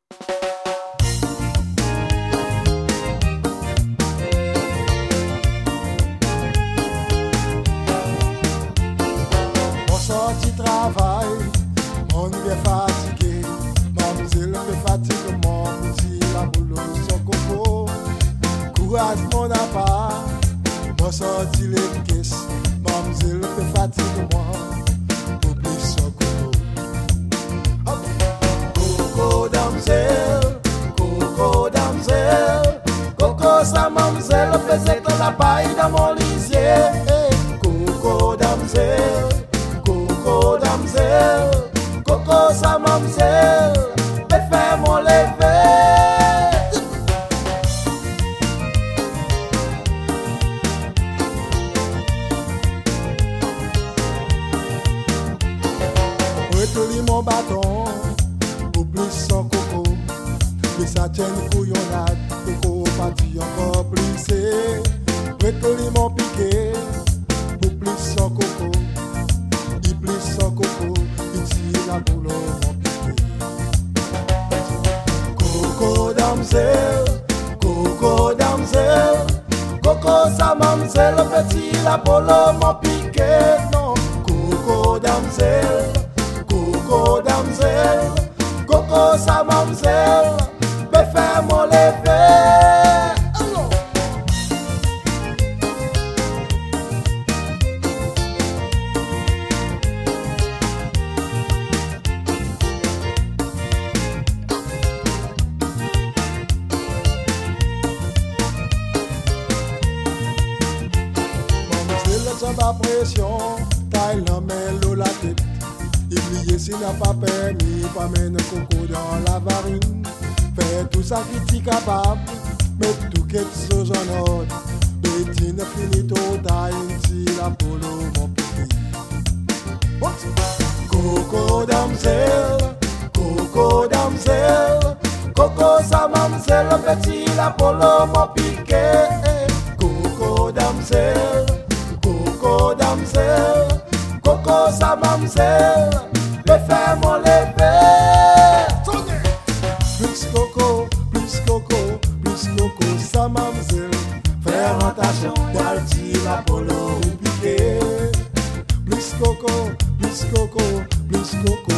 On sorti travail, on est fatigué. Mademoiselle me fatigue, mon petit la boulot son coco. Courage mon appart, on sorti les caisses. Mademoiselle me fatigue, moi, oublie son coco. Coco damsel, coco sa mademoiselle faisait que la paille dans mon lisier. Coco damsel, coco sa mademoiselle, me fait mon lever. Retoli mon bâton, oublie son coco. Mais ça tient couillonnade, coco parti encore plissé. Retoli mon piquet, oublie son coco. Il plisse son coco, il tire la boulot mon piquet. Coco damsel, coco sa mademoiselle, petit la boulot mon piquet. Non, coco damsel, coco sa mademoiselle, me fait mon lever. Mademoiselle, sans ma pression, taille la main, l'eau la tête. Oubliez s'il n'a pas permis, pas mettre coco dans la varine. Faire tout ça qui est capable, mettre tout quelque chose en ordre. Bétine finito, taille, si la polo, mon petit. Coco damsel, coco sa mademoiselle, petit la polo, mon piquet. Coco damsel, coco sa mademoiselle, me fait mon lever. Plus coco sa mademoiselle, fermentation d'alti la polo ou piqué. Plus coco